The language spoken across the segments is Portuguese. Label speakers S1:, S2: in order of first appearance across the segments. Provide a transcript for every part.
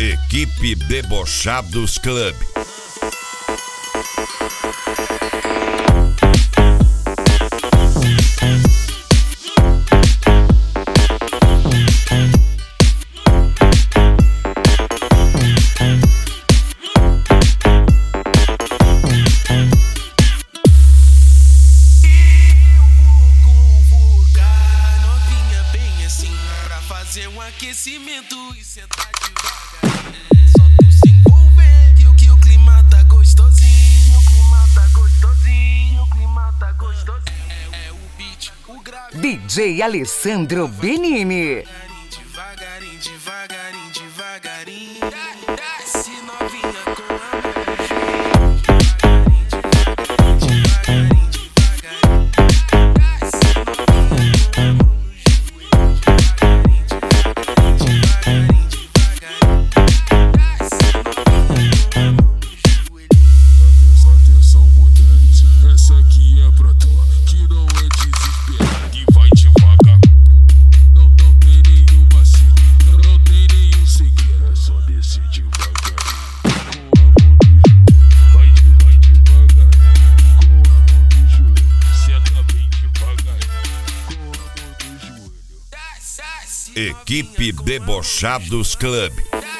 S1: Equipe Debochados Club.
S2: Fazer um aquecimento e sentar devagar. Só tu se envolver que o clima tá gostosinho. O clima tá gostosinho. O clima tá gostosinho. É o beat, o grave.
S3: DJ Alessandro Benini.
S2: Devagarinho, devagarinho, devagarinho. Desce novinha com a
S1: Equipe Debochados Club.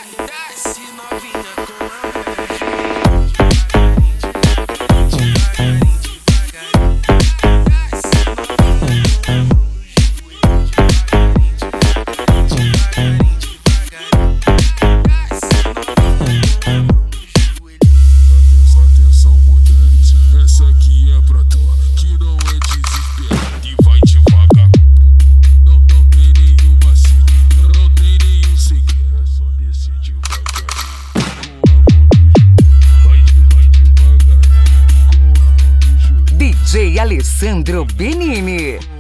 S2: Atenção, mulheres, essa aqui é pra tu que não é desesperado e vai devagar. Não tem nenhuma não tem nenhum segredo, é só descer devagarinho. Com a mão no joelho, vai devagar. Com a mão no joelho.
S3: DJ Alessandro Benini.